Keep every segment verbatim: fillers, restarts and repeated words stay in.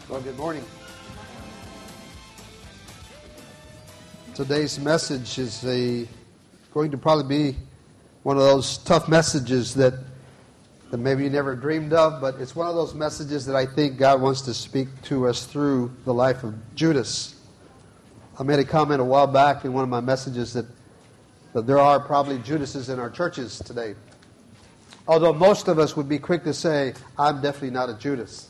Well, good morning. Today's message is a going to probably be one of those tough messages that, that maybe you never dreamed of, but it's one of those messages that I think God wants to speak to us through the life of Judas. I made a comment a while back in one of my messages that, that there are probably Judases in our churches today. Although most of us would be quick to say, I'm definitely not a Judas.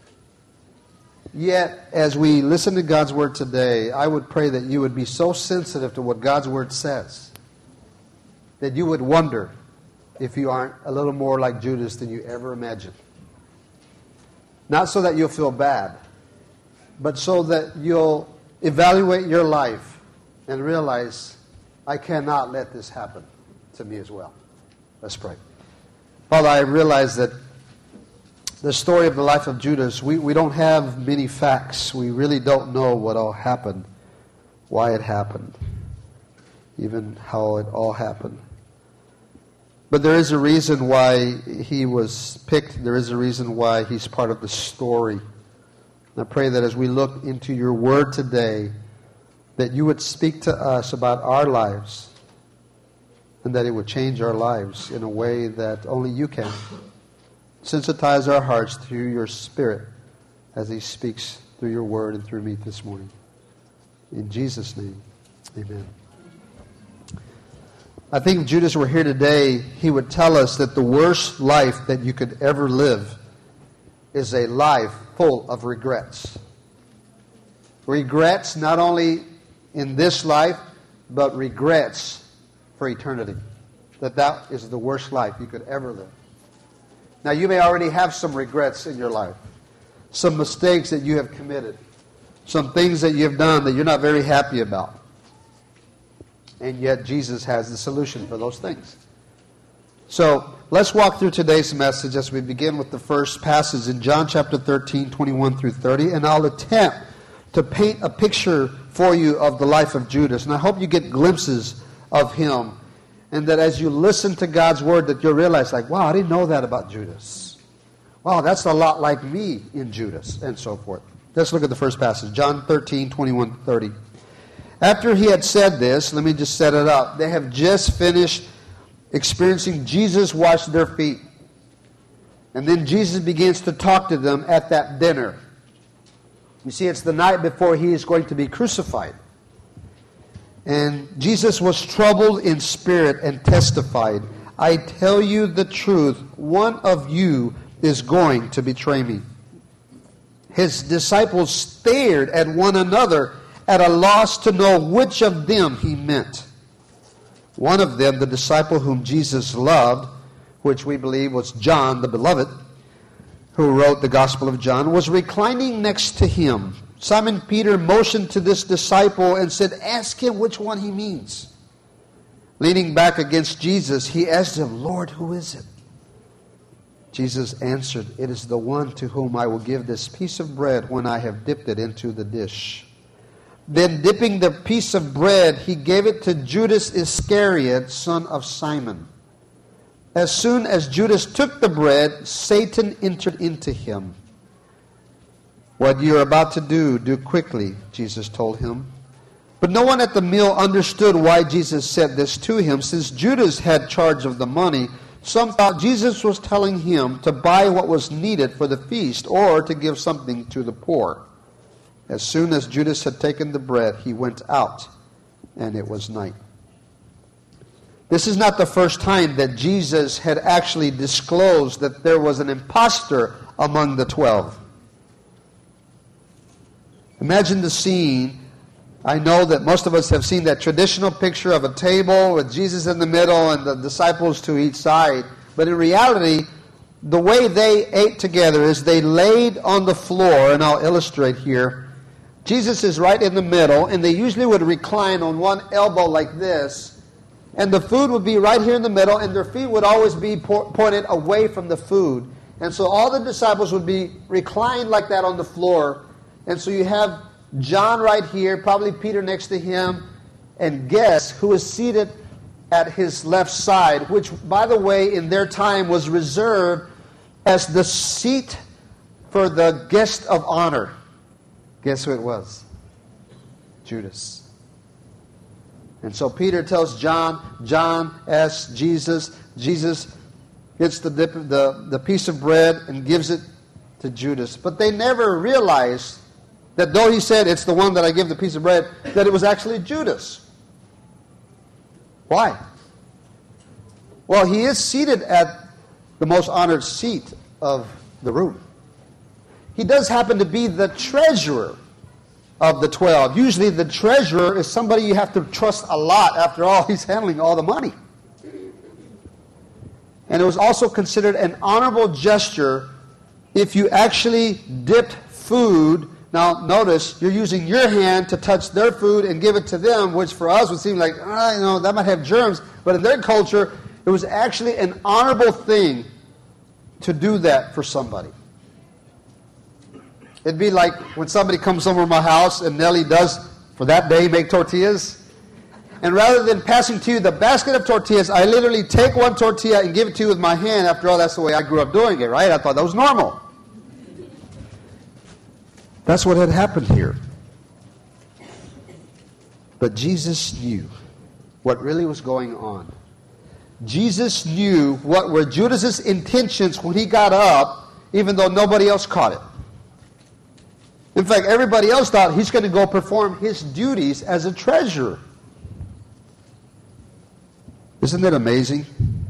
Yet, as we listen to God's Word today, I would pray that you would be so sensitive to what God's Word says that you would wonder if you aren't a little more like Judas than you ever imagined. Not so that you'll feel bad, but so that you'll evaluate your life and realize, I cannot let this happen to me as well. Let's pray. Father, I realize that the story of the life of Judas, we, we don't have many facts. We really don't know what all happened, why it happened, even how it all happened. But there is a reason why he was picked. There is a reason why he's part of the story. And I pray that as we look into your word today, that you would speak to us about our lives and that it would change our lives in a way that only you can. Sensitize our hearts through your Spirit as He speaks through your word and through me this morning. In Jesus' name, amen. I think if Judas were here today, he would tell us that the worst life that you could ever live is a life full of regrets. Regrets not only in this life, but regrets for eternity. That that is the worst life you could ever live. Now, you may already have some regrets in your life, some mistakes that you have committed, some things that you have done that you're not very happy about. And yet, Jesus has the solution for those things. So, let's walk through today's message as we begin with the first passage in John chapter thirteen, twenty-one through thirty. And I'll attempt to paint a picture for you of the life of Judas. And I hope you get glimpses of him. And that as you listen to God's word, that you'll realize, like, wow, I didn't know that about Judas. Wow, that's a lot like me in Judas, and so forth. Let's look at the first passage, John thirteen, twenty-one, thirty. After he had said this, let me just set it up. They have just finished experiencing Jesus wash their feet. And then Jesus begins to talk to them at that dinner. You see, it's the night before he is going to be crucified. And Jesus was troubled in spirit and testified, I tell you the truth, one of you is going to betray me. His disciples stared at one another at a loss to know which of them he meant. One of them, the disciple whom Jesus loved, which we believe was John the Beloved, who wrote the Gospel of John, was reclining next to him. Simon Peter motioned to this disciple and said, ask him which one he means. Leaning back against Jesus, he asked him, Lord, who is it? Jesus answered, it is the one to whom I will give this piece of bread when I have dipped it into the dish. Then dipping the piece of bread, he gave it to Judas Iscariot, son of Simon. As soon as Judas took the bread, Satan entered into him. What you are about to do, do quickly, Jesus told him. But no one at the meal understood why Jesus said this to him. Since Judas had charge of the money, some thought Jesus was telling him to buy what was needed for the feast or to give something to the poor. As soon as Judas had taken the bread, he went out, and it was night. This is not the first time that Jesus had actually disclosed that there was an impostor among the twelve. Imagine the scene. I know that most of us have seen that traditional picture of a table with Jesus in the middle and the disciples to each side. But in reality, the way they ate together is they laid on the floor, and I'll illustrate here. Jesus is right in the middle, and they usually would recline on one elbow like this, and the food would be right here in the middle, and their feet would always be po- pointed away from the food. And so all the disciples would be reclined like that on the floor. And so you have John right here, probably Peter next to him, and guess who is seated at his left side, which, by the way, in their time was reserved as the seat for the guest of honor. Guess who it was? Judas. And so Peter tells John, John asks Jesus, Jesus gets the, dip, the, the piece of bread and gives it to Judas. But they never realized that though he said, it's the one that I give the piece of bread, that it was actually Judas. Why? Well, he is seated at the most honored seat of the room. He does happen to be the treasurer of the twelve. Usually the treasurer is somebody you have to trust a lot. After all, he's handling all the money. And it was also considered an honorable gesture if you actually dipped food. Now, notice, you're using your hand to touch their food and give it to them, which for us would seem like, oh, you know, that might have germs. But in their culture, it was actually an honorable thing to do that for somebody. It'd be like when somebody comes over to my house and Nellie does, for that day, make tortillas. And rather than passing to you the basket of tortillas, I literally take one tortilla and give it to you with my hand. After all, that's the way I grew up doing it, right? I thought that was normal. That's what had happened here. But Jesus knew what really was going on. Jesus knew what were Judas's intentions when he got up, even though nobody else caught it. In fact, everybody else thought he's going to go perform his duties as a treasurer. Isn't it amazing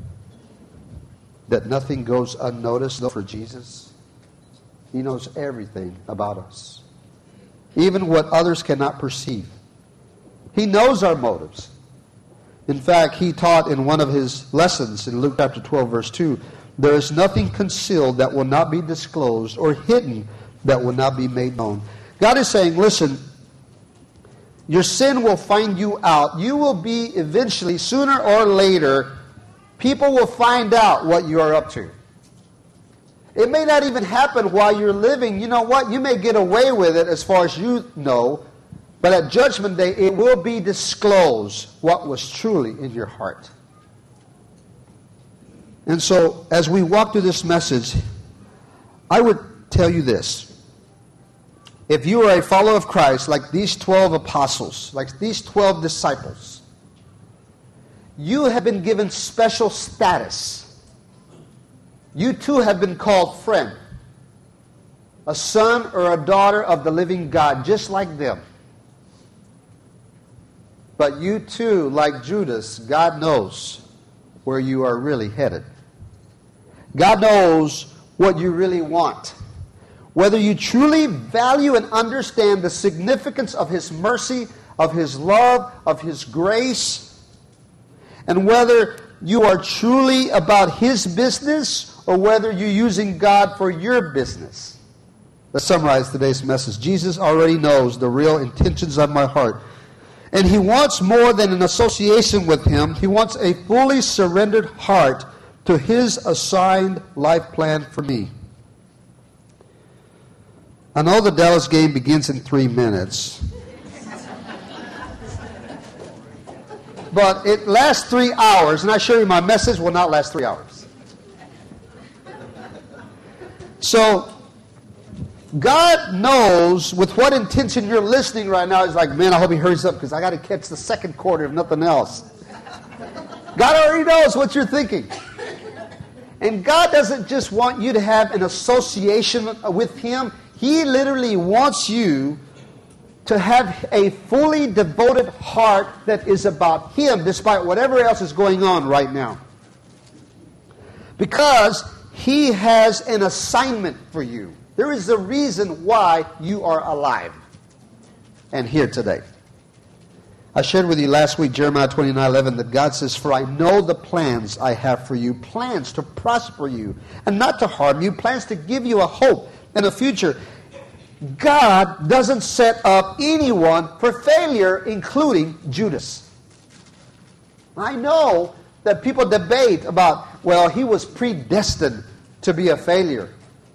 that nothing goes unnoticed though for Jesus? He knows everything about us, even what others cannot perceive. He knows our motives. In fact, he taught in one of his lessons in Luke chapter twelve, verse two, there is nothing concealed that will not be disclosed, or hidden that will not be made known. God is saying, listen, your sin will find you out. You will be eventually, sooner or later, people will find out what you are up to. It may not even happen while you're living. You know what? You may get away with it as far as you know, but at Judgment Day, it will be disclosed what was truly in your heart. And so, as we walk through this message, I would tell you this. If you are a follower of Christ, like these twelve apostles, like these twelve disciples, you have been given special status. You too have been called friend, a son or a daughter of the living God, just like them. But you too, like Judas, God knows where you are really headed. God knows what you really want. Whether you truly value and understand the significance of His mercy, of His love, of His grace, and whether you are truly about His business or whether you're using God for your business. Let's summarize today's message. Jesus already knows the real intentions of my heart. And He wants more than an association with Him. He wants a fully surrendered heart to His assigned life plan for me. I know the Dallas game begins in three minutes. But it lasts three hours, and I assure you my message will not last three hours. So, God knows with what intention you're listening right now. It's like, man, I hope he hurries up because I got to catch the second quarter if nothing else. God already knows what you're thinking. And God doesn't just want you to have an association with Him. He literally wants you to have a fully devoted heart that is about Him despite whatever else is going on right now. Because He has an assignment for you. There is a reason why you are alive and here today. I shared with you last week, Jeremiah twenty-nine eleven, that God says, for I know the plans I have for you, plans to prosper you and not to harm you, plans to give you a hope and a future. God doesn't set up anyone for failure, including Judas. I know that people debate about, well, he was predestined to be a failure.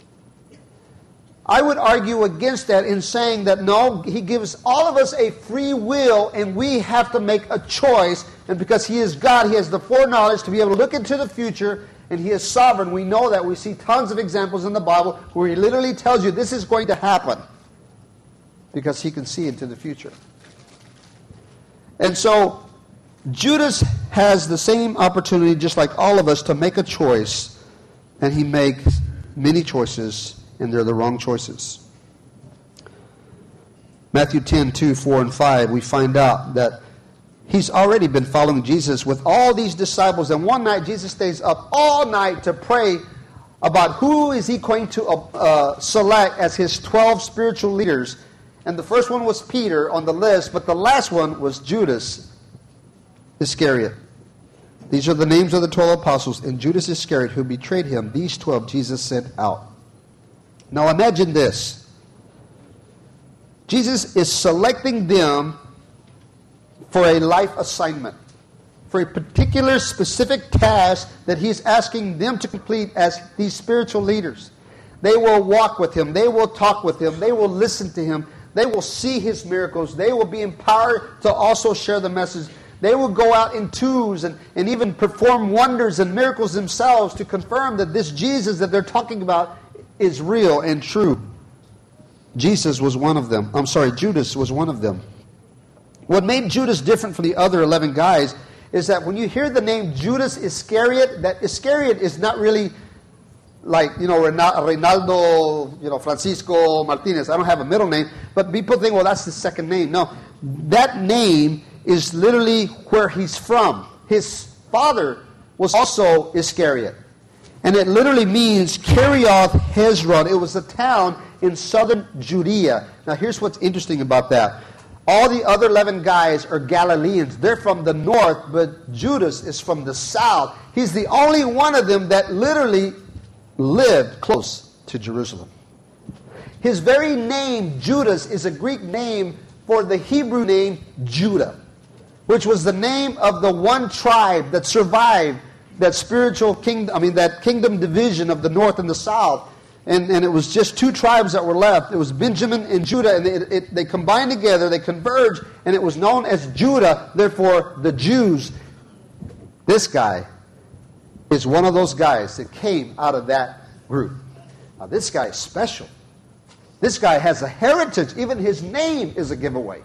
I would argue against that in saying that no, He gives all of us a free will and we have to make a choice. And because He is God, He has the foreknowledge to be able to look into the future, and He is sovereign. We know that. We see tons of examples in the Bible where He literally tells you this is going to happen. because he can see into the future. And so Judas has the same opportunity, just like all of us, to make a choice, and he makes many choices, and they're the wrong choices. Matthew ten, two, four, and five, we find out that he's already been following Jesus with all these disciples, and one night Jesus stays up all night to pray about who is he going to uh, select as his twelve spiritual leaders. And the first one was Peter on the list, but the last one was Judas Iscariot. These are the names of the twelve apostles, and Judas Iscariot, who betrayed him, these twelve Jesus sent out. Now imagine this. Jesus is selecting them for a life assignment, for a particular specific task that he's asking them to complete as these spiritual leaders. They will walk with him. They will talk with him. They will listen to him. They will see his miracles. They will be empowered to also share the message. They will go out in twos and, and even perform wonders and miracles themselves to confirm that this Jesus that they're talking about is real and true. Jesus was one of them. I'm sorry, Judas was one of them. What made Judas different from the other eleven guys is that when you hear the name Judas Iscariot, that Iscariot is not really like, you know, Reynaldo, you know, Francisco Martinez. I don't have a middle name, but people think, well, that's the second name. No, that name is literally where he's from. His father was also Iscariot. And it literally means Kerioth Hezron. It was a town in southern Judea. Now here's what's interesting about that. All the other eleven guys are Galileans. They're from the north, but Judas is from the south. He's the only one of them that literally lived close to Jerusalem. His very name, Judas, is a Greek name for the Hebrew name Judah, which was the name of the one tribe that survived that spiritual kingdom, I mean that kingdom division of the north and the south. And, and it was just two tribes that were left. It was Benjamin and Judah, and it, it, they combined together, they converged, and it was known as Judah, therefore the Jews. This guy is one of those guys that came out of that group. Now this guy is special. This guy has a heritage. Even his name is a giveaway.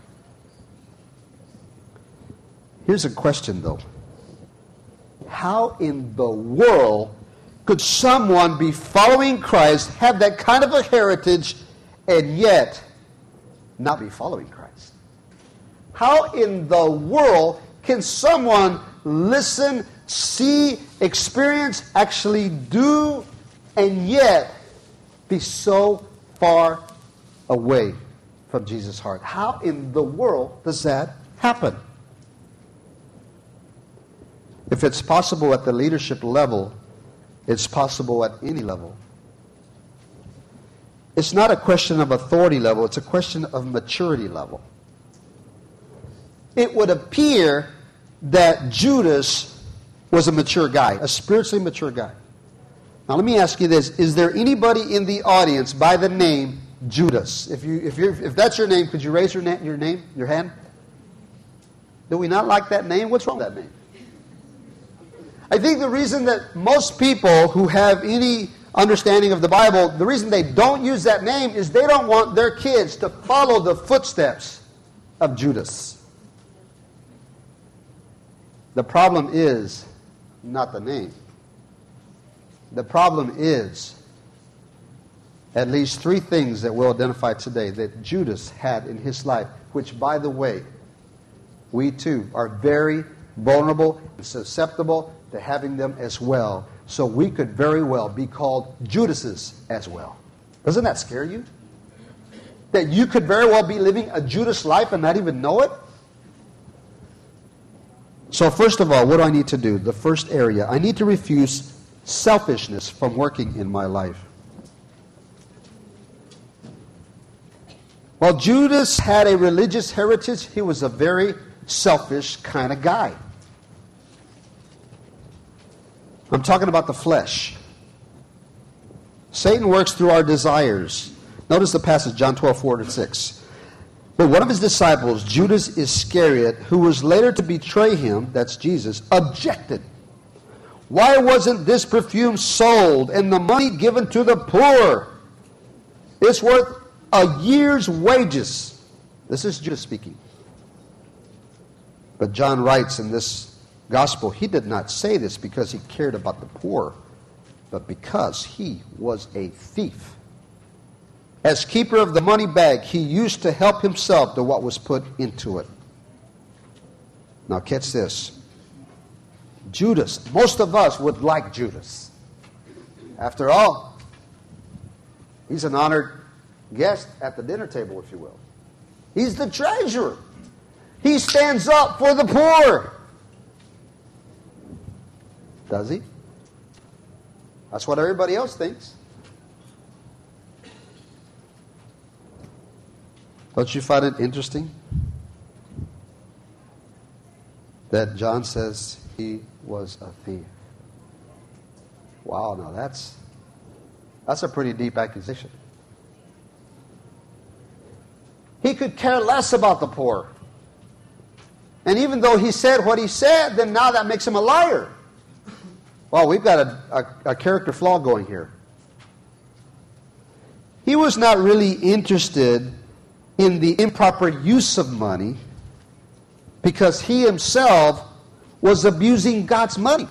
Here's a question though. How in the world could someone be following Christ, have that kind of a heritage, and yet not be following Christ? How in the world can someone listen, see, experience, actually do, and yet be so far away from Jesus' heart? How in the world does that happen? If it's possible at the leadership level, it's possible at any level. It's not a question of authority level, it's a question of maturity level. It would appear that Judas was a mature guy, a spiritually mature guy. Now let me ask you this, is there anybody in the audience by the name Judas? If you if you if that's your name, could you raise your, na- your name, your hand? Do we not like that name? What's wrong with that name? I think the reason that most people who have any understanding of the Bible, the reason they don't use that name is they don't want their kids to follow the footsteps of Judas. The problem is not the name. The problem is at least three things that we'll identify today that Judas had in his life, which, by the way, we too are very vulnerable and susceptible to having them as well. So we could very well be called Judases as well. Doesn't that scare you? That you could very well be living a Judas life and not even know it? So first of all, what do I need to do? The first area, I need to refuse selfishness from working in my life. While Judas had a religious heritage, he was a very selfish kind of guy. I'm talking about the flesh. Satan works through our desires. Notice the passage, John twelve, four to six. But one of his disciples, Judas Iscariot, who was later to betray him, that's Jesus, objected. Why wasn't this perfume sold and the money given to the poor? It's worth a year's wages. This is Judas speaking. But John writes in this gospel, he did not say this because he cared about the poor, but because he was a thief. As keeper of the money bag, he used to help himself to what was put into it. Now catch this. Judas, most of us would like Judas. After all, he's an honored guest at the dinner table, if you will. He's the treasurer. He stands up for the poor. Does he? That's what everybody else thinks. Don't you find it interesting that John says he was a thief? Wow, now that's that's a pretty deep accusation. He could care less about the poor. And even though he said what he said, then now that makes him a liar. Well, we've got a, a, a character flaw going here. He was not really interested in the improper use of money because he himself was abusing God's money.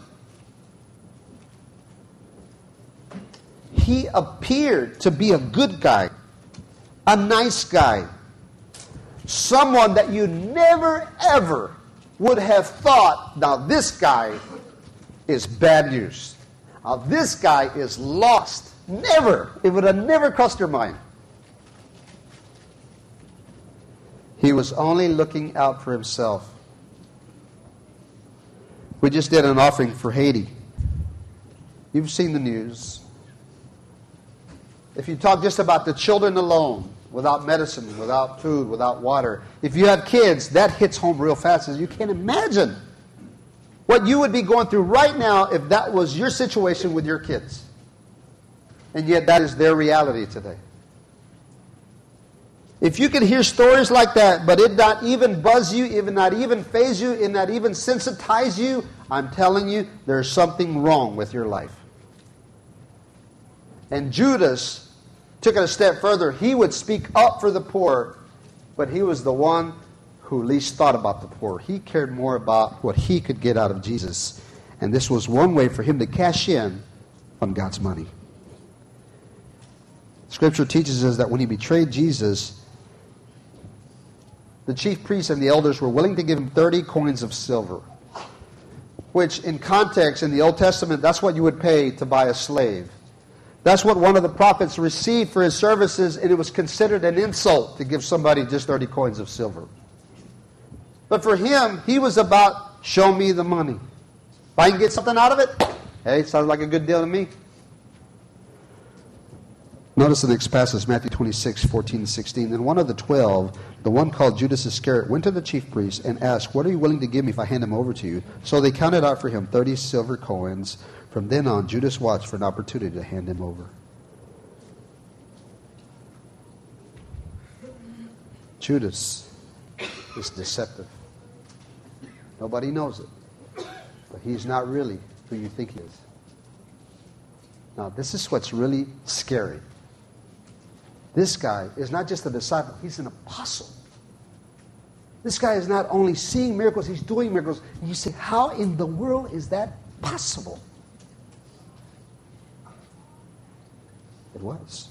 He appeared to be a good guy, a nice guy, someone that you never ever would have thought, now this guy is bad news. Now this guy is lost. Never. It would have never crossed your mind. He was only looking out for himself. We just did an offering for Haiti. You've seen the news. If you talk just about the children alone, without medicine, without food, without water, if you have kids, that hits home real fast. As you can imagine what you would be going through right now if that was your situation with your kids. And yet that is their reality today. If you could hear stories like that, but it not even buzz you, even not even faze you, and not even sensitize you, I'm telling you, there's something wrong with your life. And Judas took it a step further. He would speak up for the poor, but he was the one who least thought about the poor. He cared more about what he could get out of Jesus. And this was one way for him to cash in on God's money. Scripture teaches us that when he betrayed Jesus, the chief priests and the elders were willing to give him thirty coins of silver, which in context in the Old Testament, that's what you would pay to buy a slave. That's what one of the prophets received for his services, and it was considered an insult to give somebody just thirty coins of silver. But for him, he was about, show me the money. If I can get something out of it, hey, sounds like a good deal to me. Notice the next passage, Matthew twenty-six, fourteen and sixteen. Then one of the twelve, the one called Judas Iscariot, went to the chief priests and asked, what are you willing to give me if I hand him over to you? So they counted out for him thirty silver coins. From then on, Judas watched for an opportunity to hand him over. Judas is deceptive. Nobody knows it. But he's not really who you think he is. Now, this is what's really scary. This guy is not just a disciple, he's an apostle. This guy is not only seeing miracles, he's doing miracles. And you say, how in the world is that possible? It was.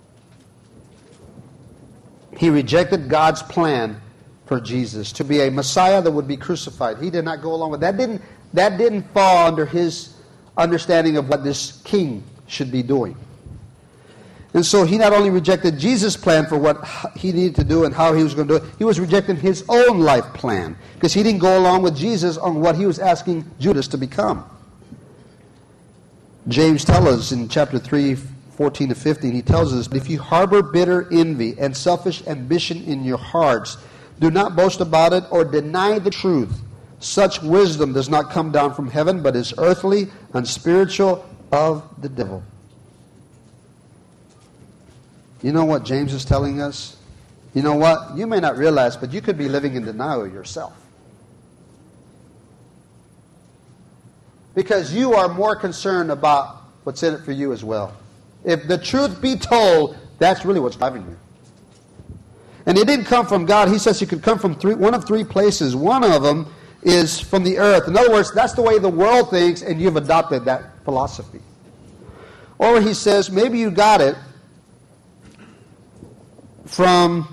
He rejected God's plan for Jesus to be a Messiah that would be crucified. He did not go along with that. Didn't, that didn't fall under his understanding of what this king should be doing. And so he not only rejected Jesus' plan for what he needed to do and how he was going to do it, he was rejecting his own life plan because he didn't go along with Jesus on what he was asking Judas to become. James tells us in chapter three, fourteen to fifteen, he tells us, if you harbor bitter envy and selfish ambition in your hearts, do not boast about it or deny the truth. Such wisdom does not come down from heaven, but is earthly, unspiritual, of the devil. You know what James is telling us? You know what? You may not realize, but you could be living in denial yourself. Because you are more concerned about what's in it for you as well. If the truth be told, that's really what's driving you. And it didn't come from God. He says it could come from three, one of three places. One of them is from the earth. In other words, that's the way the world thinks, and you've adopted that philosophy. Or he says, maybe you got it from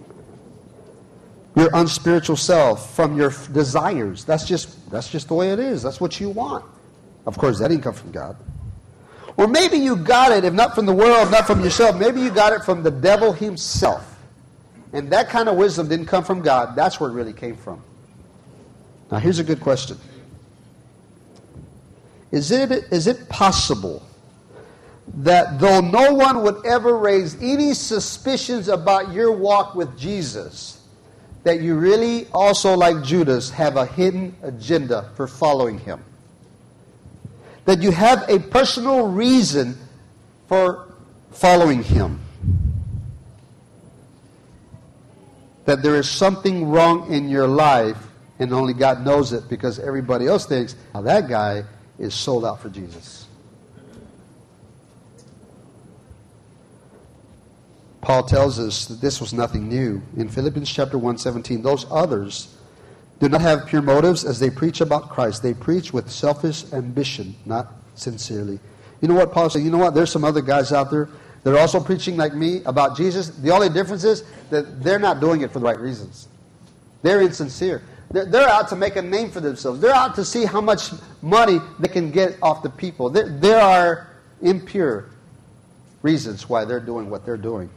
your unspiritual self, from your desires. That's just, that's just the way it is. That's what you want. Of course, that didn't come from God. Or maybe you got it, if not from the world, not from yourself, maybe you got it from the devil himself. And that kind of wisdom didn't come from God. That's where it really came from. Now, here's a good question. Is it, is it possible that though no one would ever raise any suspicions about your walk with Jesus, that you really also, like Judas, have a hidden agenda for following him? That you have a personal reason for following him? That there is something wrong in your life, and only God knows it, because everybody else thinks, now that guy is sold out for Jesus. Paul tells us that this was nothing new. In Philippians chapter one seventeen, those others do not have pure motives as they preach about Christ. They preach with selfish ambition, not sincerely. You know what Paul said? You know what? There's some other guys out there. They're also preaching like me about Jesus. The only difference is that they're not doing it for the right reasons. They're insincere. They're, they're out to make a name for themselves. They're out to see how much money they can get off the people. There, there are impure reasons why they're doing what they're doing.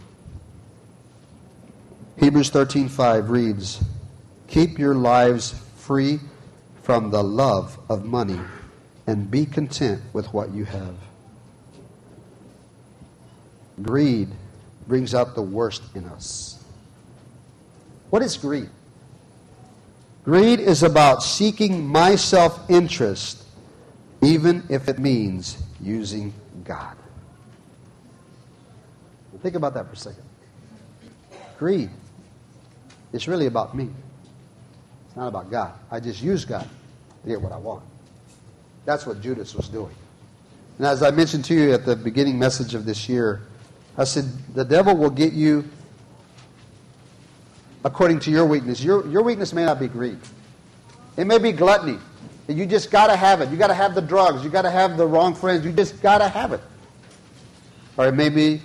Hebrews thirteen five reads, keep your lives free from the love of money and be content with what you have. Greed brings out the worst in us. What is greed? Greed is about seeking my self-interest, even if it means using God. Think about that for a second. Greed is really about me. It's not about God. I just use God to get what I want. That's what Judas was doing. And as I mentioned to you at the beginning message of this year, I said, the devil will get you according to your weakness. Your, your weakness may not be greed. It may be gluttony. You just got to have it. You got to have the drugs. You got to have the wrong friends. You just got to have it. Or it may be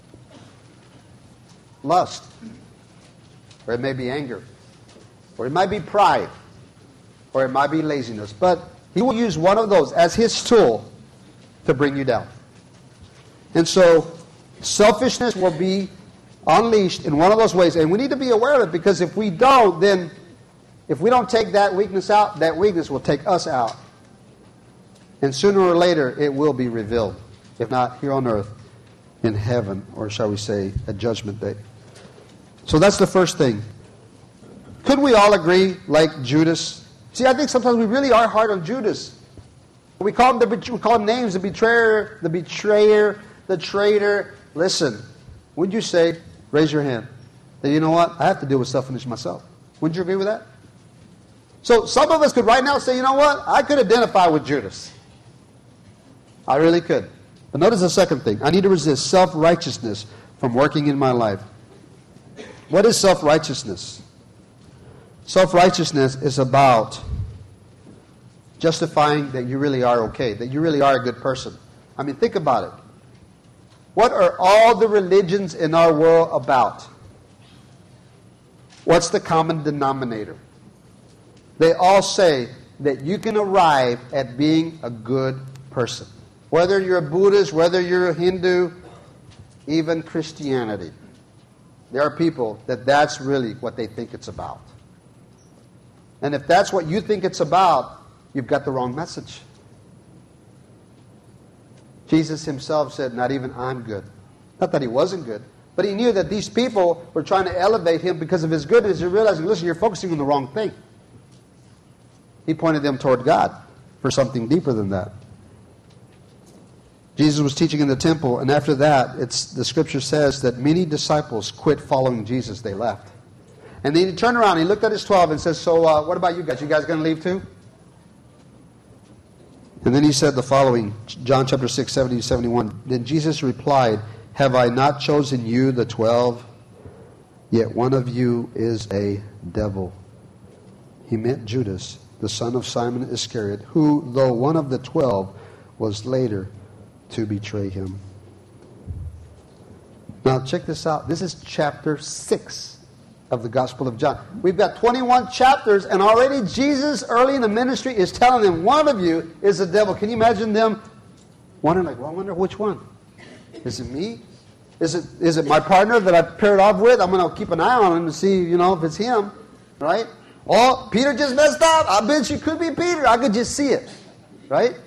lust. Or it may be anger. Or it might be pride. Or it might be laziness. But he will use one of those as his tool to bring you down. And so selfishness will be unleashed in one of those ways. And we need to be aware of it, because if we don't, then if we don't take that weakness out, that weakness will take us out. And sooner or later, it will be revealed. If not here on earth, in heaven, or shall we say, at Judgment Day. So that's the first thing. Could we all agree, like Judas? See, I think sometimes we really are hard on Judas. We call him the, we call him names, the betrayer, the betrayer, the traitor. Listen, would you say, raise your hand, that you know what, I have to deal with selfishness myself? Wouldn't you agree with that? So some of us could right now say, you know what, I could identify with Judas. I really could. But notice the second thing. I need to resist self-righteousness from working in my life. What is self-righteousness? Self-righteousness is about justifying that you really are okay, that you really are a good person. I mean, think about it. What are all the religions in our world about? What's the common denominator? They all say that you can arrive at being a good person. Whether you're a Buddhist, whether you're a Hindu, even Christianity. There are people that that's really what they think it's about. And if that's what you think it's about, you've got the wrong message. Jesus himself said, not even I'm good. Not that he wasn't good, but he knew that these people were trying to elevate him because of his goodness. He realized, listen, you're focusing on the wrong thing. He pointed them toward God for something deeper than that. Jesus was teaching in the temple, and after that, it's the scripture says that many disciples quit following Jesus. They left. And then he turned around, and he looked at his twelve and says, so uh, what about you guys? You guys going to leave too? And then he said the following, John chapter six, seventy to seventy-one. Then Jesus replied, have I not chosen you, the twelve, Yet one of you is a devil. He meant Judas, the son of Simon Iscariot, who, though one of the twelve, was later to betray him. Now check this out. This is chapter six of the Gospel of John. We've got twenty-one chapters, and already Jesus, early in the ministry, is telling them, one of you is a devil. Can you imagine them wondering, like, well, I wonder which one? Is it me? Is it is it my partner that I paired off with? I'm going to keep an eye on him to see, you know, if it's him, right? Oh, Peter just messed up. I bet you could be Peter. I could just see it, right?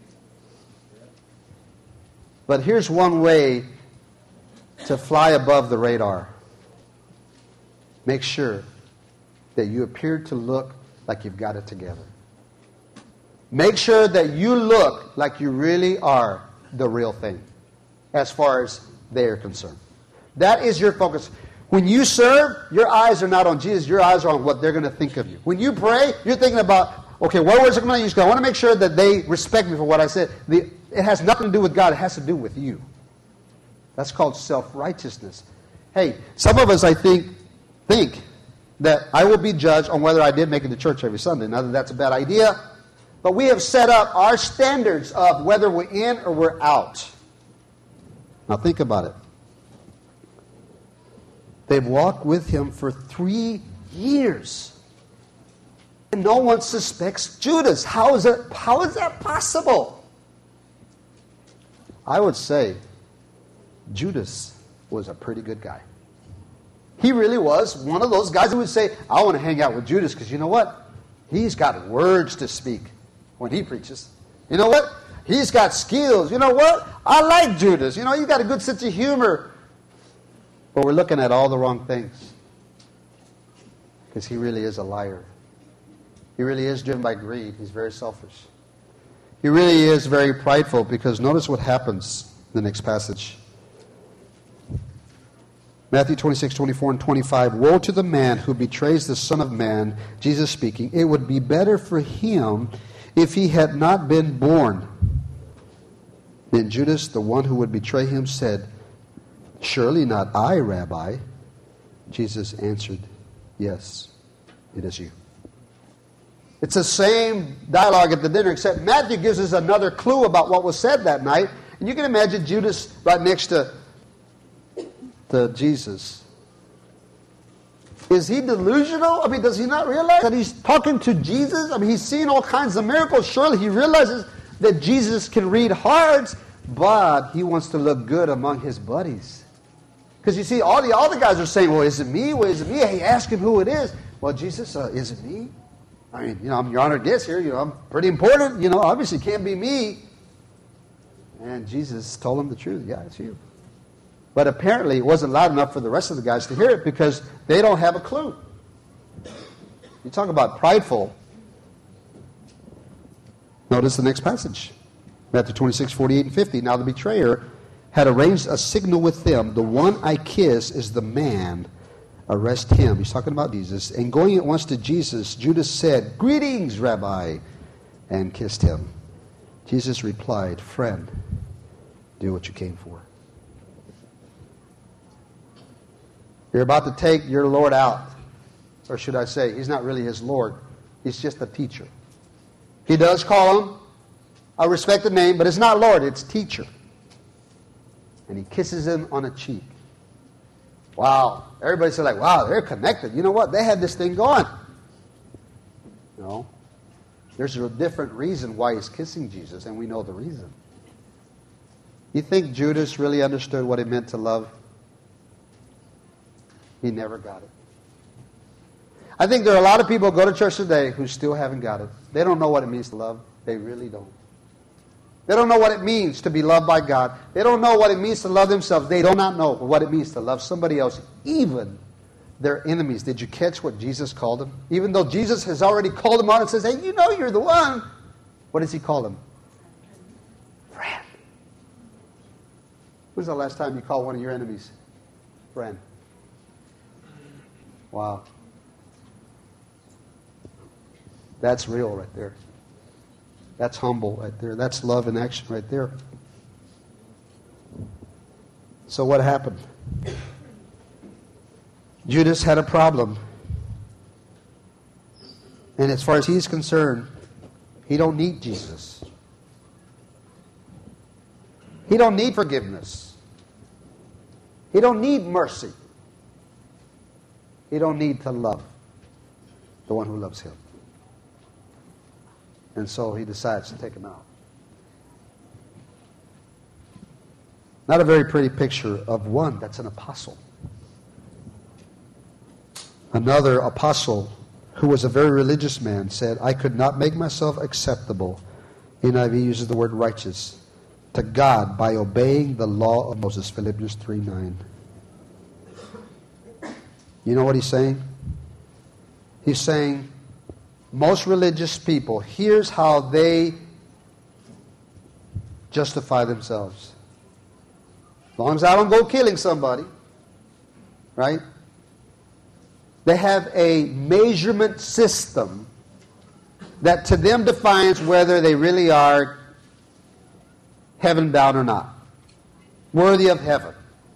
But here's one way to fly above the radar. Make sure that you appear to look like you've got it together. Make sure that you look like you really are the real thing, as far as they are concerned. That is your focus. When you serve, your eyes are not on Jesus. Your eyes are on what they're going to think of you. When you pray, you're thinking about, okay, what words am I going to use? I want to make sure that they respect me for what I said. The, it has nothing to do with God. It has to do with you. That's called self-righteousness. Hey, some of us, I think, think that I will be judged on whether I did make it to church every Sunday. Now that that's a bad idea, but we have set up our standards of whether we're in or we're out. Now think about it. They've walked with him for three years. And no one suspects Judas. How is that, how is that possible? I would say Judas was a pretty good guy. He really was one of those guys who would say, I want to hang out with Judas because you know what? He's got words to speak when he preaches. You know what? He's got skills. You know what? I like Judas. You know, he's got a good sense of humor. But we're looking at all the wrong things. Because he really is a liar. He really is driven by greed. He's very selfish. He really is very prideful, because notice what happens in the next passage. Matthew twenty-six, twenty-four, and twenty-five. Woe to the man who betrays the Son of Man, Jesus speaking. It would be better for him if he had not been born. Then Judas, the one who would betray him, said, Surely not I, Rabbi. Jesus answered, Yes, it is you. It's the same dialogue at the dinner, except Matthew gives us another clue about what was said that night. And you can imagine Judas right next to, to Jesus. Is he delusional? I mean, does he not realize that he's talking to Jesus? I mean, he's seen all kinds of miracles. Surely he realizes that Jesus can read hearts, but he wants to look good among his buddies. Because you see, all the all the guys are saying, well, is it me? Well, is it me? Hey, ask him who it is. Well, Jesus, uh, is it me? I mean, you know, I'm your honored guest here. You know, I'm pretty important. You know, obviously it can't be me. And Jesus told him the truth. Yeah, it's you. But apparently it wasn't loud enough for the rest of the guys to hear it because they don't have a clue. You talk about prideful. Notice the next passage. Matthew twenty-six, forty-eight, and fifty. Now the betrayer had arranged a signal with them. The one I kiss is the man. Arrest him. He's talking about Jesus. And going at once to Jesus, Judas said, Greetings, Rabbi, and kissed him. Jesus replied, Friend, do what you came for. You're about to take your Lord out. Or should I say, he's not really his Lord. He's just a teacher. He does call him a respected name, but it's not Lord, it's teacher. And he kisses him on a cheek. Wow. Everybody said, like, wow, they're connected. You know what? They had this thing going. No. There's a different reason why he's kissing Jesus, and we know the reason. You think Judas really understood what it meant to love? He never got it. I think there are a lot of people who go to church today who still haven't got it. They don't know what it means to love. They really don't. They don't know what it means to be loved by God. They don't know what it means to love themselves. They do not know what it means to love somebody else, even their enemies. Did you catch what Jesus called them? Even though Jesus has already called them out and says, hey, you know you're the one. What does he call them? Friend. When's the last time you called one of your enemies friend? Wow. That's real right there. That's humble right there. That's love in action right there. So what happened? Judas had a problem. And as far as he's concerned, he don't need Jesus. He don't need forgiveness. He don't need mercy. He don't need to love the one who loves him. And so he decides to take him out. Not a very pretty picture of one that's an apostle. Another apostle who was a very religious man said, I could not make myself acceptable, N I V uses the word righteous, to God by obeying the law of Moses, Philippians three nine. You know what he's saying? He's saying, most religious people, here's how they justify themselves. As long as I don't go killing somebody, right? They have a measurement system that to them defines whether they really are heaven-bound or not, worthy of heaven.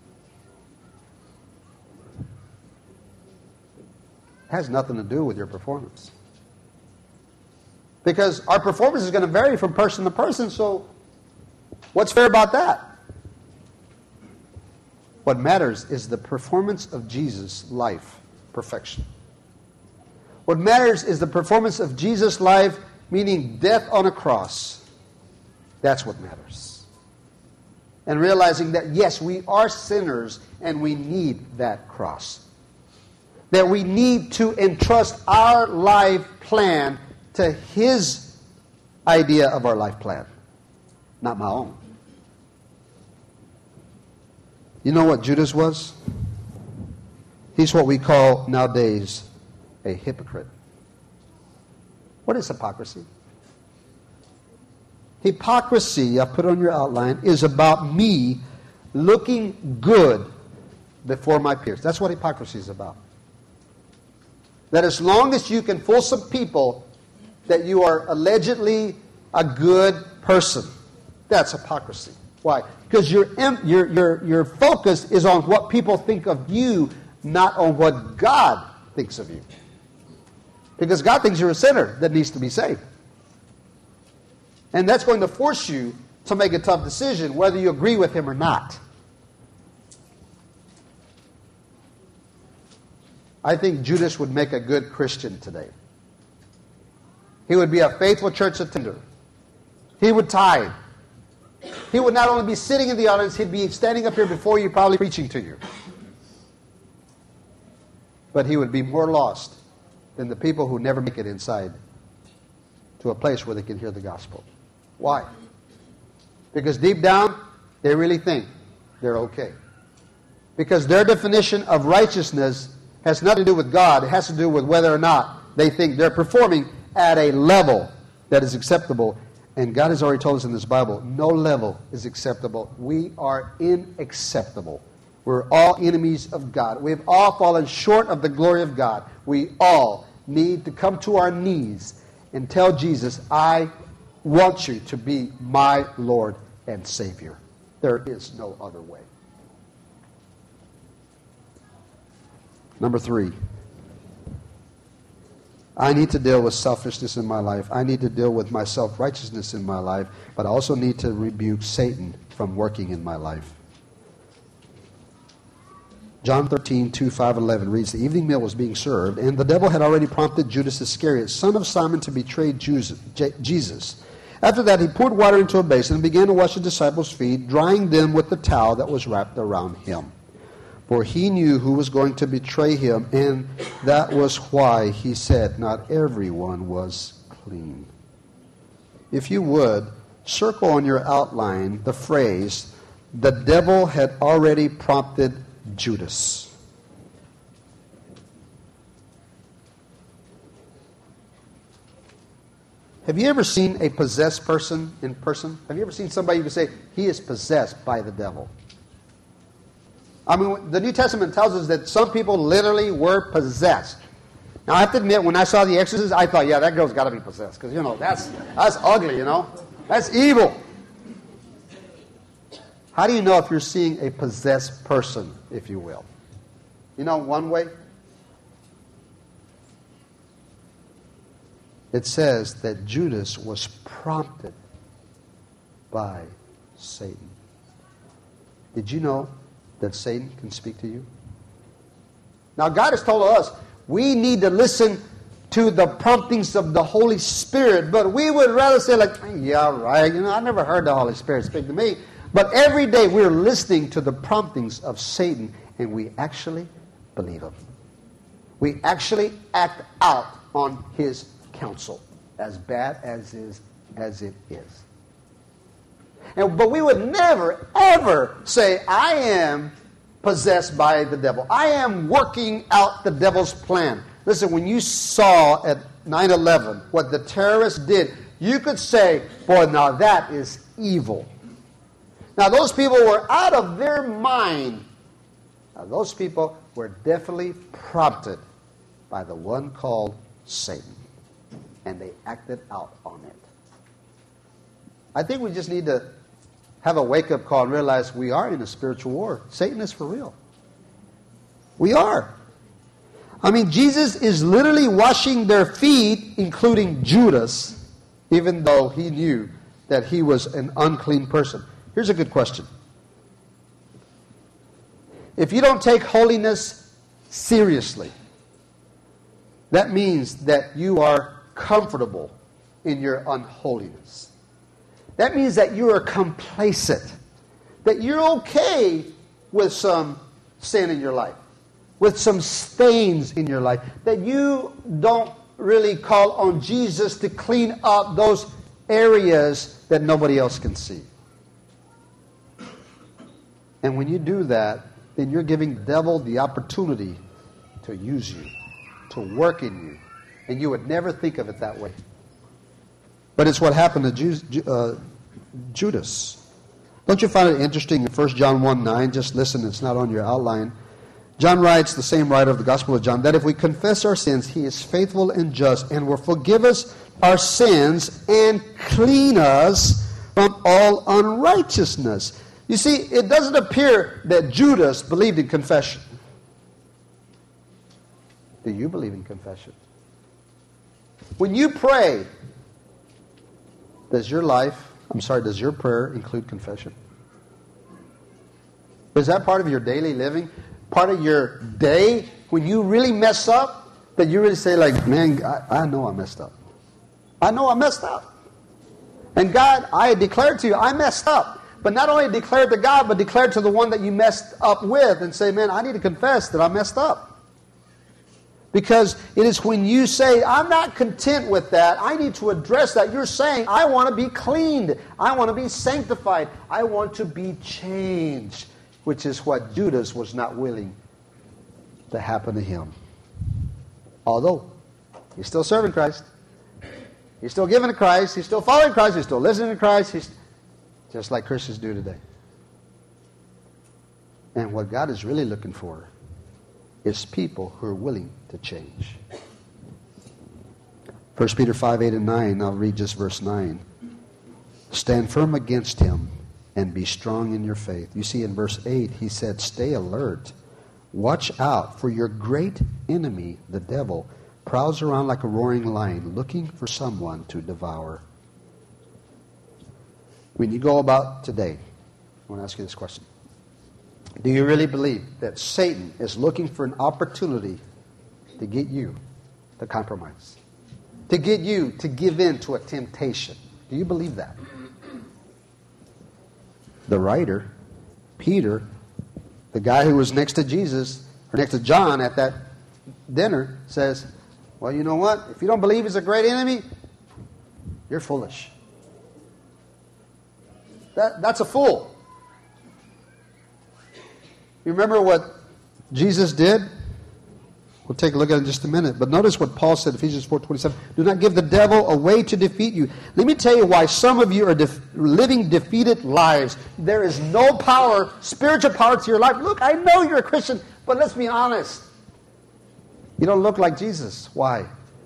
It has nothing to do with your performance. Because our performance is going to vary from person to person, so what's fair about that? What matters is the performance of Jesus' life, perfection. What matters is the performance of Jesus' life, meaning death on a cross. That's what matters. And realizing that, yes, we are sinners and we need that cross. That we need to entrust our life plan to His idea of our life plan, not my own. You know what Judas was? He's what we call nowadays a hypocrite. What is hypocrisy? Hypocrisy, I put on your outline, is about me looking good before my peers. That's what hypocrisy is about. That as long as you can fool some people that you are allegedly a good person, that's hypocrisy. Why? Because your, your, your, your focus is on what people think of you, not on what God thinks of you. Because God thinks you're a sinner that needs to be saved. And that's going to force you to make a tough decision whether you agree with Him or not. I think Judas would make a good Christian today. He would be a faithful church attender. He would tithe. He would not only be sitting in the audience, he'd be standing up here before you, probably preaching to you. But he would be more lost than the people who never make it inside to a place where they can hear the gospel. Why? Because deep down, they really think they're okay. Because their definition of righteousness has nothing to do with God. It has to do with whether or not they think they're performing at a level that is acceptable. And God has already told us in this Bible, no level is acceptable. We are unacceptable. We're all enemies of God. We've all fallen short of the glory of God. We all need to come to our knees and tell Jesus, I want you to be my Lord and Savior. There is no other way. Number three, I need to deal with selfishness in my life. I need to deal with my self-righteousness in my life, but I also need to rebuke Satan from working in my life. John thirteen, two, five, eleven reads, the evening meal was being served, and the devil had already prompted Judas Iscariot, son of Simon, to betray Jesus. After that, he poured water into a basin and began to wash the disciples' feet, drying them with the towel that was wrapped around him. For he knew who was going to betray him, and that was why he said, not everyone was clean. If you would, circle on your outline the phrase, the devil had already prompted Judas. Have you ever seen a possessed person in person? Have you ever seen somebody you can say, he is possessed by the devil? I mean, the New Testament tells us that some people literally were possessed. Now, I have to admit, when I saw The Exorcist, I thought, yeah, that girl's got to be possessed. Because, you know, that's, that's ugly, you know. That's evil. How do you know if you're seeing a possessed person, if you will? You know, one way, it says that Judas was prompted by Satan. Did you know that Satan can speak to you? Now, God has told us we need to listen to the promptings of the Holy Spirit, but we would rather say like, yeah, right, you know, I never heard the Holy Spirit speak to me. But every day we're listening to the promptings of Satan, and we actually believe him. We actually act out on his counsel, as bad as is as it is. And, but we would never, ever say, I am possessed by the devil. I am working out the devil's plan. Listen, when you saw at nine eleven what the terrorists did, you could say, boy, now that is evil. Now, those people were out of their mind. Now, those people were definitely prompted by the one called Satan. And they acted out on it. I think we just need to have a wake-up call and realize we are in a spiritual war. Satan is for real. We are. I mean, Jesus is literally washing their feet, including Judas, even though he knew that he was an unclean person. Here's a good question. If you don't take holiness seriously, that means that you are comfortable in your unholiness. That means that you are complacent, that you're okay with some sin in your life, with some stains in your life, that you don't really call on Jesus to clean up those areas that nobody else can see. And when you do that, then you're giving the devil the opportunity to use you, to work in you. And you would never think of it that way. But it's what happened to Ju- uh, Judas. Don't you find it interesting in First John one nine? Just listen, it's not on your outline. John writes, the same writer of the Gospel of John, that if we confess our sins, he is faithful and just and will forgive us our sins and clean us from all unrighteousness. You see, it doesn't appear that Judas believed in confession. Do you believe in confession? When you pray, does your life, I'm sorry, does your prayer include confession? Is that part of your daily living? Part of your day when you really mess up, that you really say like, man, I, I know I messed up. I know I messed up. And God, I declare to you, I messed up. But not only declare to God, but declare to the one that you messed up with and say, man, I need to confess that I messed up. Because it is when you say, I'm not content with that, I need to address that. You're saying, I want to be cleaned. I want to be sanctified. I want to be changed. Which is what Judas was not willing to happen to him. Although, he's still serving Christ. He's still giving to Christ. He's still following Christ. He's still listening to Christ. He's just like Christians do today. And what God is really looking for is people who are willing to change. First Peter five, eight, and nine. I'll read just verse nine. Stand firm against him and be strong in your faith. You see, in verse eight, he said, stay alert. Watch out, for your great enemy, the devil, prowls around like a roaring lion, looking for someone to devour. When you go about today, I want to ask you this question. Do you really believe that Satan is looking for an opportunity to get you to compromise? To get you to give in to a temptation? Do you believe that? The writer, Peter, the guy who was next to Jesus, or next to John at that dinner, says, well, you know what? If you don't believe he's a great enemy, you're foolish. That, that's a fool. You remember what Jesus did? We'll take a look at it in just a minute. But notice what Paul said, Ephesians four twenty-seven. Do not give the devil a way to defeat you. Let me tell you why some of you are def- living defeated lives. There is no power, spiritual power to your life. Look, I know you're a Christian, but let's be honest. You don't look like Jesus. Why?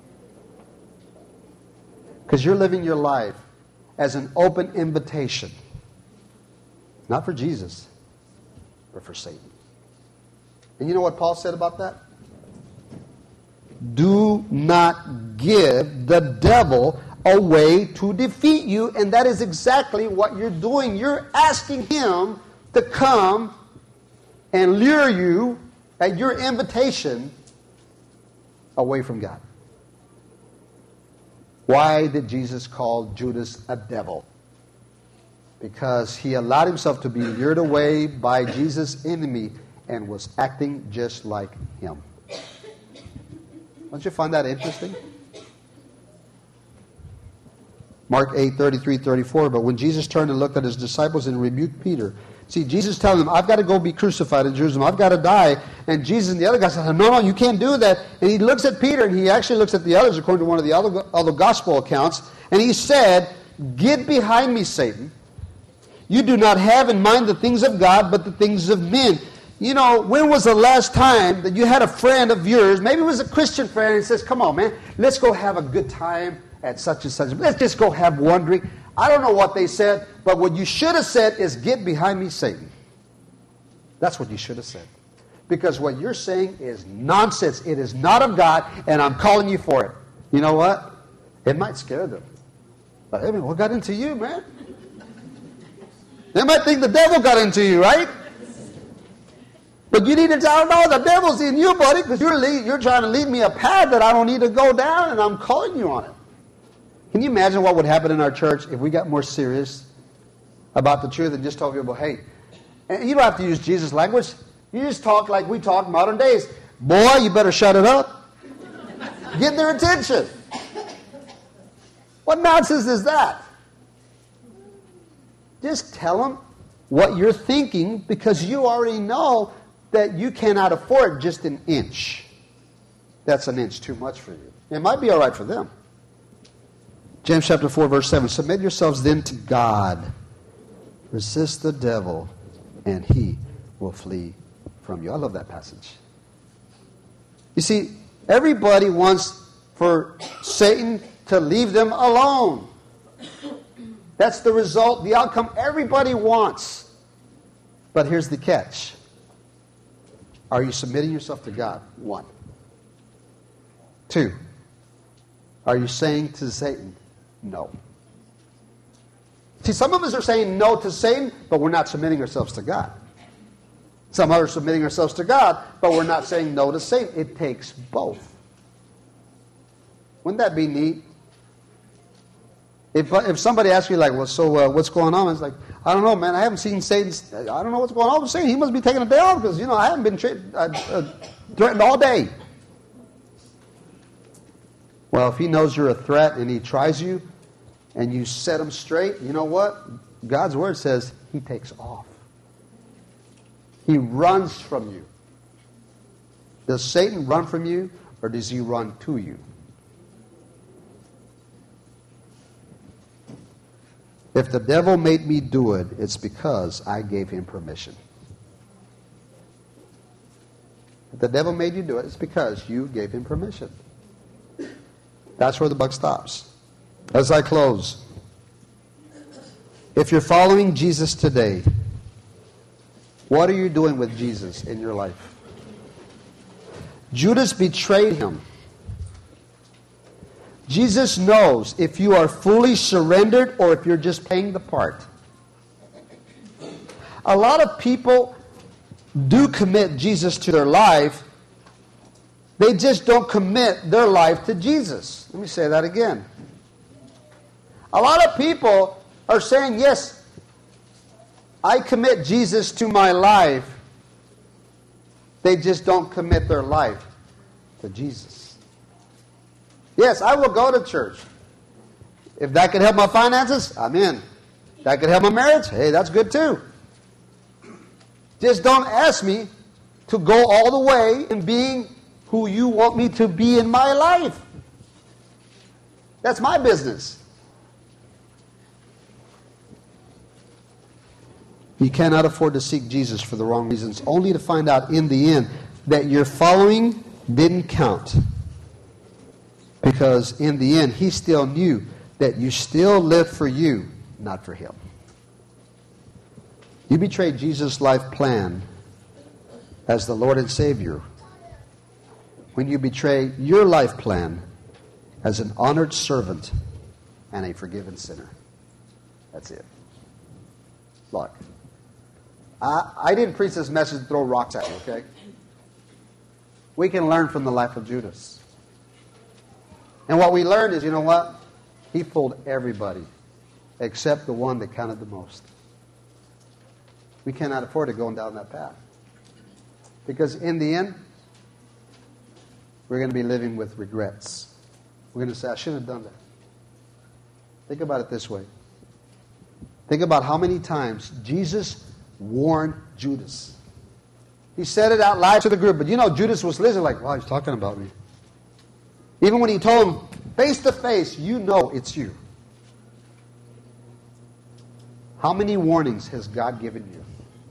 Because you're living your life as an open invitation. Not for Jesus, but for Satan. And you know what Paul said about that? Do not give the devil a way to defeat you, and that is exactly what you're doing. You're asking him to come and lure you at your invitation away from God. Why did Jesus call Judas a devil? Because he allowed himself to be lured away by Jesus' enemy and was acting just like him. Don't you find that interesting? Mark eight, thirty-three, thirty-four. But when Jesus turned and looked at his disciples and rebuked Peter. See, Jesus telling them, I've got to go be crucified in Jerusalem. I've got to die. And Jesus and the other guys said, no, no, you can't do that. And he looks at Peter, and he actually looks at the others, according to one of the other, other gospel accounts. And he said, get behind me, Satan. You do not have in mind the things of God, but the things of men. You know, when was the last time that you had a friend of yours, maybe it was a Christian friend, and says, come on, man, let's go have a good time at such and such. Let's just go have one drink. I don't know what they said, but what you should have said is, get behind me, Satan. That's what you should have said. Because what you're saying is nonsense. It is not of God, and I'm calling you for it. You know what? It might scare them. But hey, man, what got into you, man? They might think the devil got into you, right? But you need to tell them, no, the devil's in you, buddy, because you're, lead, you're trying to lead me a path that I don't need to go down, and I'm calling you on it. Can you imagine what would happen in our church if we got more serious about the truth and just told people, hey, and you don't have to use Jesus language. You just talk like we talk modern days. Boy, you better shut it up. Get their attention. What nonsense is that? Just tell them what you're thinking, because you already know that you cannot afford just an inch. That's an inch too much for you. It might be all right for them. James chapter four, verse seven. Submit yourselves then to God. Resist the devil, and he will flee from you. I love that passage. You see, everybody wants for Satan to leave them alone. That's the result, the outcome everybody wants. But here's the catch. Are you submitting yourself to God? One. Two. Are you saying to Satan, no? See, some of us are saying no to Satan, but we're not submitting ourselves to God. Some are submitting ourselves to God, but we're not saying no to Satan. It takes both. Wouldn't that be neat? If, if somebody asks you, like, well, so uh, what's going on? It's like, I don't know, man. I haven't seen Satan's, I don't know what's going on with Satan. He must be taking a day off because, you know, I haven't been tra- uh, uh, threatened all day. Well, if he knows you're a threat and he tries you and you set him straight, you know what? God's word says he takes off. He runs from you. Does Satan run from you, or does he run to you? If the devil made me do it, it's because I gave him permission. If the devil made you do it, it's because you gave him permission. That's where the buck stops. As I close, if you're following Jesus today, what are you doing with Jesus in your life? Judas betrayed him. Jesus knows if you are fully surrendered or if you're just playing the part. A lot of people do commit Jesus to their life. They just don't commit their life to Jesus. Let me say that again. A lot of people are saying, yes, I commit Jesus to my life. They just don't commit their life to Jesus. Yes, I will go to church. If that could help my finances, I'm in. If that could help my marriage, hey, that's good too. Just don't ask me to go all the way in being who you want me to be in my life. That's my business. You cannot afford to seek Jesus for the wrong reasons, only to find out in the end that your following didn't count. Because in the end, he still knew that you still lived for you, not for him. You betrayed Jesus' life plan as the Lord and Savior when you betray your life plan as an honored servant and a forgiven sinner. That's it. Look, I, I didn't preach this message to throw rocks at you, okay? We can learn from the life of Judas. And what we learned is, you know what? He fooled everybody except the one that counted the most. We cannot afford to go down that path. Because in the end, we're going to be living with regrets. We're going to say, I shouldn't have done that. Think about it this way. Think about how many times Jesus warned Judas. He said it out loud to the group, but you know Judas was listening like, wow, he's talking about me. Even when he told him face to face, you know it's you. How many warnings has God given you?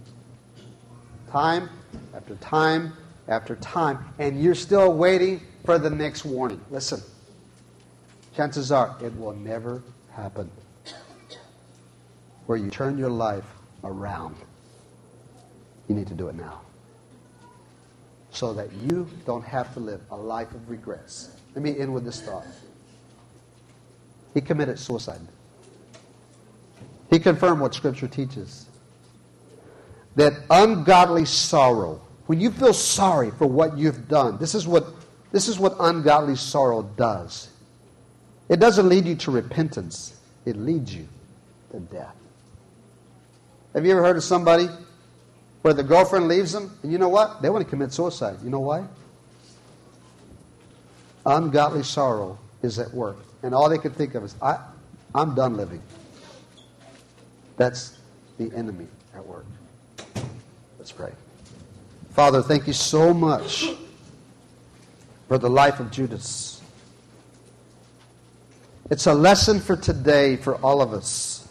Time after time after time, and you're still waiting for the next warning. Listen, chances are it will never happen where you turn your life around. You need to do it now so that you don't have to live a life of regrets. Let me end with this thought. He committed suicide. He confirmed what Scripture teaches. That ungodly sorrow, when you feel sorry for what you've done, this is what, this is what ungodly sorrow does. It doesn't lead you to repentance. It leads you to death. Have you ever heard of somebody where the girlfriend leaves them, and you know what? They want to commit suicide. You know why? Ungodly sorrow is at work. And all they can think of is, I, I'm done living. That's the enemy at work. Let's pray. Father, thank you so much for the life of Judas. It's a lesson for today for all of us.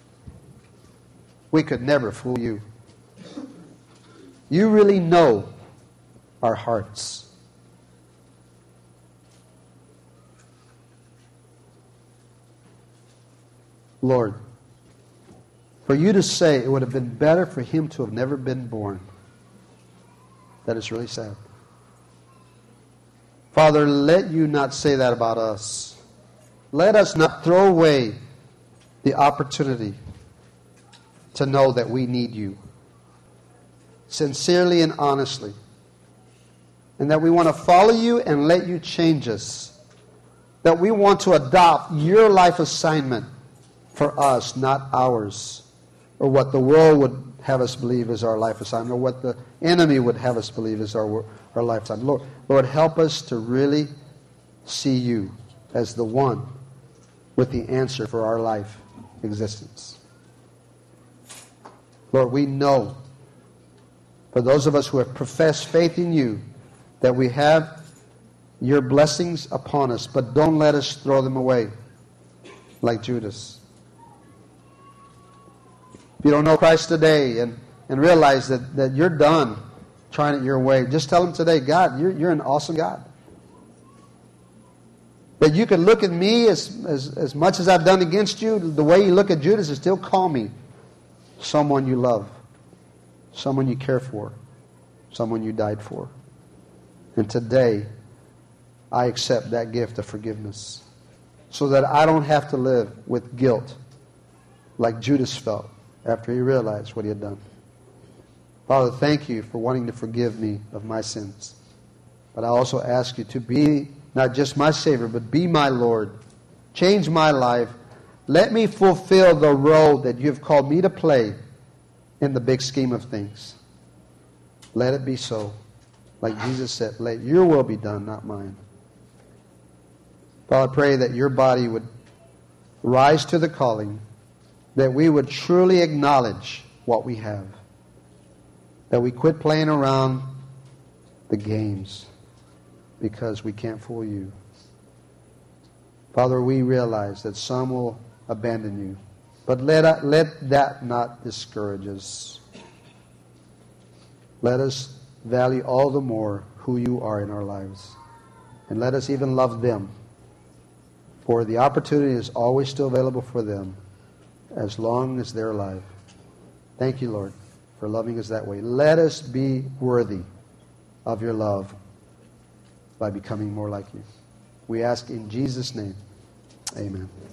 We could never fool you. You really know our hearts. Lord, for you to say it would have been better for him to have never been born, that is really sad. Father, let you not say that about us. Let us not throw away the opportunity to know that we need you, sincerely and honestly, and that we want to follow you and let you change us, that we want to adopt your life assignment for us, not ours, or what the world would have us believe is our life assignment, or what the enemy would have us believe is our, our life assignment. Lord, Lord, help us to really see you as the one with the answer for our life existence. Lord, we know, for those of us who have professed faith in you, that we have your blessings upon us, but don't let us throw them away like Judas. If you don't know Christ today and, and realize that, that you're done trying it your way, just tell him today, God, you're, you're an awesome God. That you can look at me as, as, as much as I've done against you, the way you look at Judas and still call me someone you love, someone you care for, someone you died for. And today, I accept that gift of forgiveness so that I don't have to live with guilt like Judas felt after he realized what he had done. Father, thank you for wanting to forgive me of my sins. But I also ask you to be not just my Savior, but be my Lord. Change my life. Let me fulfill the role that you've called me to play in the big scheme of things. Let it be so. Like Jesus said, let your will be done, not mine. Father, I pray that your body would rise to the calling, that we would truly acknowledge what we have, that we quit playing around the games because we can't fool you. Father, we realize that some will abandon you, but let, let that not discourage us. Let us value all the more who you are in our lives, and let us even love them, for the opportunity is always still available for them as long as they're alive. Thank you, Lord, for loving us that way. Let us be worthy of your love by becoming more like you. We ask in Jesus' name. Amen.